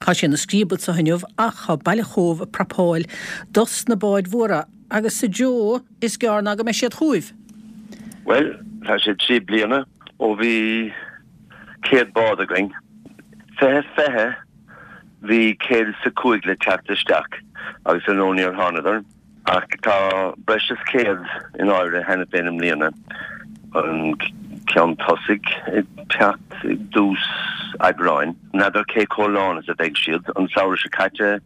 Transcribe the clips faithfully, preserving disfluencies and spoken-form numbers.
Tá sin na scríbal sa haniuh ach cha baile chomh prapáil dos na báid mhóra agus sa Jo is gearna go me siad chuimh. Well, tá sé trí bliana ó bhí céad bád a going. Fethe fethe bhí céad sa cúig le teachtasteach agus an óní ar tháineadar ach tá breis is céad in áire hena féinam líana an ceann tosig teacht dús agráin. Nadidir cé cóláin is a bheith siad an saoir se caite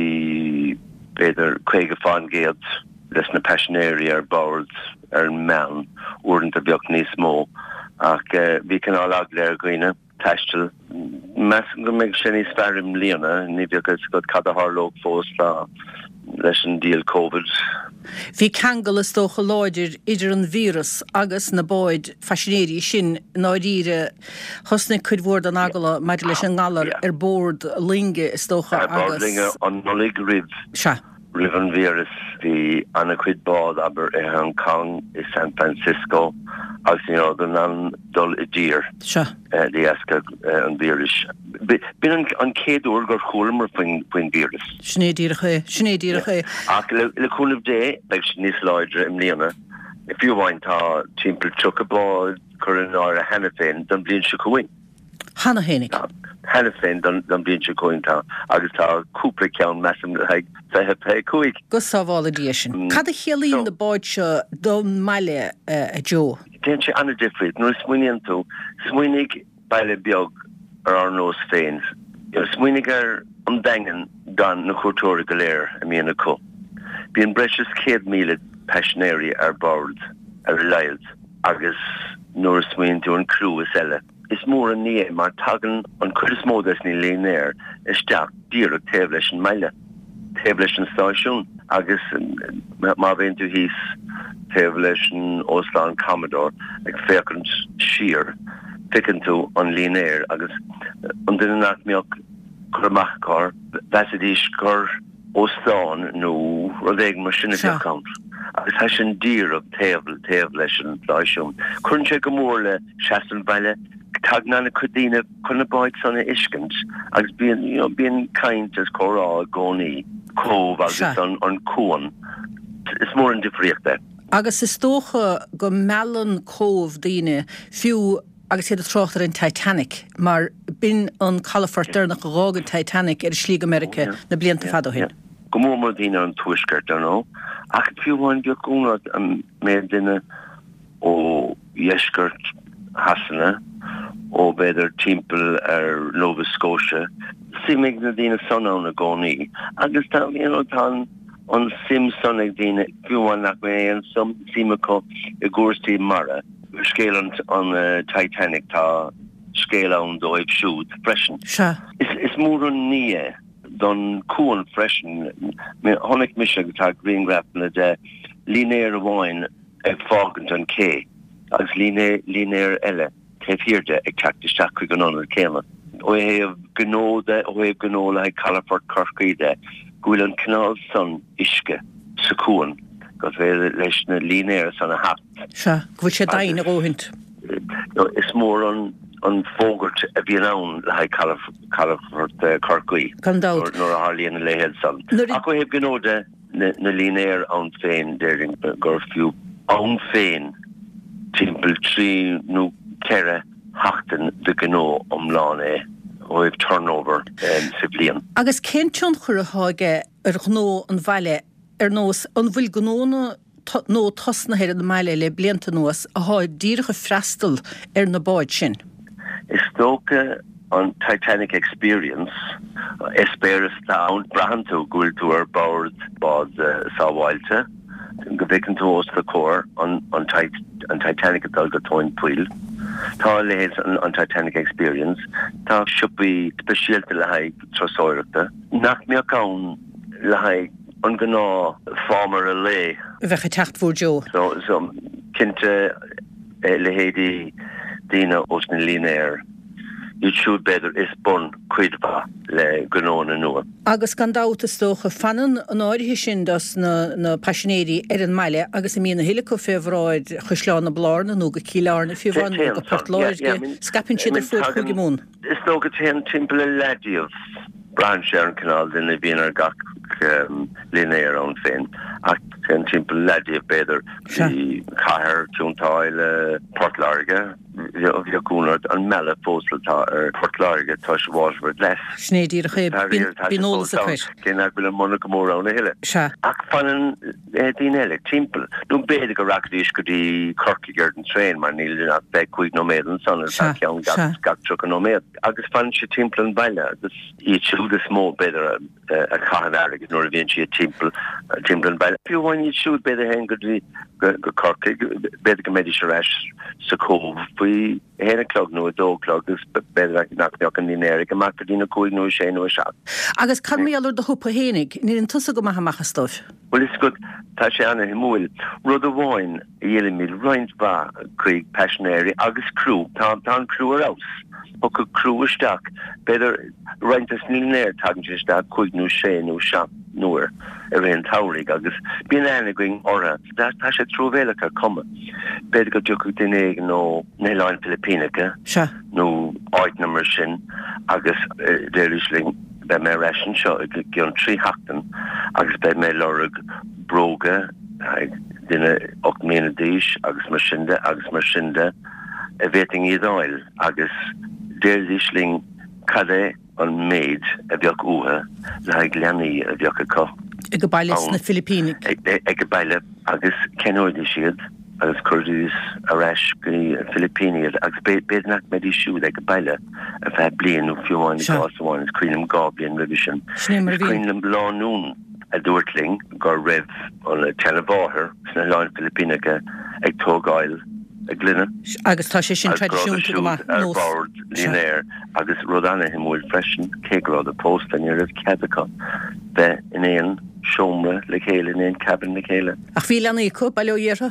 bhí beidir chuige fáin géad leis na peisinéirí ar bord ar an mean uairnta beag níos mó ach bhí canál ag léir goine teistil mes go méid sé níos fearrim líana ní bheag go cad a hárlóg fós le leis an díal COVID. Bhí ceangal is dócha láidir idir an vírus agus na báid feisinéirí sin náiríre thusna chuid mhór an agala maidir leis an ngalar ar bord linge is dócha agus. Ar bord linge an nolig rib. Se. Rib an vírus hí anna chuid bád aber i Hong Kong i San Francisco agus ní organ an dul i dír. Se. Dí esca an vírus. Bin an céadúr gur chúlamar faoin vírus. Snédíire snédíire. Ach le chúnamh dé beag níos láidre im líana. If you want tá timppel chukabád chur an áir a hena féin don blin se chuin. Hanna hénig. Hena féin don blin se chuin tá agus tá cúpla ceann meam ag fethe pe chuig. Go sábhála dí sin. Cad a chéalaíon na báid seo don meile a Jo? Déan sé anna difriid, nuair smuoineann tú, smuoinnig baile beag ar ar nós féin. Smuoinnig ar an daingan gan na chultúra go léir a míana có. Bhíon breis is céad míle peisinéirí ar bord ar leild agus nuair smuoinn tú an crú is eile. Is mór an ní mar tagan an chuid is módas ní lénéir isteach díreach taobh leis an meile, taobh leis an stáisiún agus má bhain tú híos taobh leis an Oslan Commodore ag fécant siar ficinn tú an lénéir agus an duine nach míoch chur amachchar bheitidís gur Oslan nó rodéig mar sinna beagcant. agus tá sin díreach taobh taobh leis an stáisiún. Chun sé go mór le seasan bhaile tagna chudíine chuna báid sanna iscint agus bíon you know bíon caint as chorá gcónaí cóh agus an an cóin is mór an difríochta. Agus is tócha go meallan cóh daoine fiú agus héad a trochtar in Titanic mar bin an Califortar nach rágan Titanic ar slí America na blianta fadó hin. Go mór mar daoine an tuaisceart ar nó ach fiúháin beag gúnad an mé duine ó dhéisceart hasanna ó beidir timppel ar Nova Scotia simig na dtíine son anna gcónaí agus tá you know tá an sim sonnig dtíine fiúháin nach mé an som simachó i gcúirtí mara scéal an an Titanic tá scéal ann dó ag siúd freisin. Is is mór an ní don cúan freisin tháinig mise go tá Greengraf na de línéir amháin ag fágant an cé agus líné línéir eile taobh hiirde ag teachtasteach chuig an anna céime. Ó éh gnóide ó éh gnóla ag Calafort Corcaide gúil an canál san isce sa cúan go bhéad leis na línéir san a hat. Se, go bhfuil sé dain a róhint. Is mór an an fógart a bhíon ann le ag Calafort Corcaí. Condáil. Nóair a tharlaíonn le héad san. Ach ó éh gnóide na línéir ann féin déirling gur fiú ann féin timppel trí nó cere hachtan de gnó omláin é ó ag turnover sa blian. Agus céintún chur a háige ar gnó an bhaile ar nós an bhfuil gnóna nó tosna héir an meile le blianta nuas a háid dírecha freistal ar na báid sin. Is tóca an Titanic experience espéras tá brahan tú gúil tú ar bord bád sábháilte go bhicinn tú os le cór an an Titanic adul go tóin puil. Tá léis an, an Titanic experience tá siúpaí speisialta le haig trosáireachta nach míoch ann le haig an gná fámar a lé. Bheitcha teacht fór Jo. So so cinnte le héadí daoine os na línéir you should better is bun cuidba le gnóna nua. Agus gan dátas tócha fanan an áirithe sin das na, na pasinéirí ar an meile agus i mína hilico féhráid chusleán na blárna nó go cíleárna fiúháin go portláirge scapin siad ar fuair chuig mún. Is nó go téan timppla lediamh branch ar an canal den le bíon ar gach um, linéir an féin ach an timppel ledí beidir hí caiir túntáil Portlarge vi gúnard an melle fóstaltá ar Portlarge tá se bháisford les. Snédír ché bíólas a chuir. Cén ag bfuil mna go mór an heile. Se. Ach fan dín eile timppel. Nú beidir go racdís go dtí Corkigard an trein mar níl a be chuig nó méid an son cean gach tro an nó méid. Agus fan se timppel an baile agus í siú is mó beidir a chaan aige nó a bhíonn si a timppel timppel an baile. Fiú bhain í siúd beidir hen go dtí go Corkig beidir go méidir se reis sa cóh faoi héna clog nó a dóclog gus beidir nach neach an linéir go mac dína chuig nó sé nó a seach. Agus can mé allir do húpa hénig, ní an tusa go maithe machchastóis. Well is good tá sé anna himúil rud a bháin dhéile mí roiint ba chuig passionéri agus crú tá tá crú arás. Ho go crúisteach beidir roiintas linéir tagan sisteach chuig nó sé nó seach nuair a bhé an tairigh agus bíon ana going ortha tá sé trúbhéalacha cuma beidir go dúcha duine nó néileáin Filipínacha nó áitna mar sin agus déirisling be mé reisin seo gcionn trí heachtain agus be mé lorug bróga duine och ména díis agus mar sinnde agus mar sinnde a bhéting iad áil agus déirisling cadé an méid a bheoh uathe le ag leanaí a bheoh acu. Ag go baile na Filipínic. Ag go baile agus cenóide siad agus chuirús a reis go Filipíniad agus béadnach medí siúd ag go baile a bheith blian ó fiúháin gásáin is cuiinem gá blian ribi sin. Cuiinem láún a dúirtling gur raibh an le telebáthair sna láin Filipínacha ag tógáil a glynne. Agus tá sé sin tradiisiúnta go maith nós. Ar linéir agus rud anna himúil freisin céagrád a post an ar ceadacha be in éon siomra le chéile in éon cabin le chéile. Ach bhí leanna icu baileo dhéartha?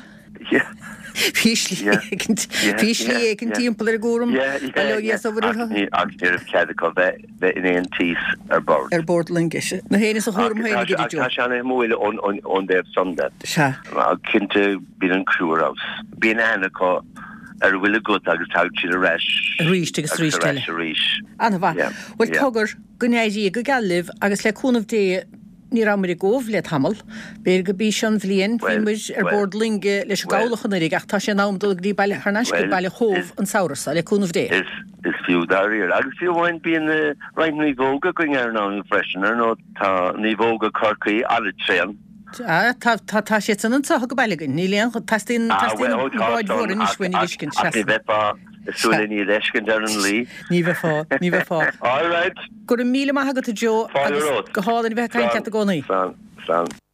Físlí écinn timppla ar gúram baileo dhéas over urtha? Agus ar ceadacha bheith in éon tís ar bord. Ar bord lingeise. Na héanaine a chóm héana go dtí. Tá sé anna himúil ón déobh sonda. Se. Cinnte bíon an crúrás. Bíon ana có ar bhfuil a gut agus tá siad a reis. Ríist agus ríist teile. Ríis. Anna bha. Bhfuil tugur go néidí go galibh agus le cúnamh dé ní ramar i ggóh le tamil, béir go bí an bhblion bhímuid ar bord linge leis gáilachan ag ach tá sé námdul grí baile thneis go baile chomh an saorasa le cúnamh dé. Is is fiú daíir agus fiú bhain bíon rein ní bóga going ar ná freisin ar nó tá ní bóga Corcaí ala tréan. Tá sé san antá go bailgan, ní léon chu tastín báid mhór in isfuin i liscin se. Súlaní leiscin ar an lí. Ní bheith fá, ní bheith fá. All right. Gur míle maithe go Jo agus go hálan bheith caiin ceata gcónaí. San, san.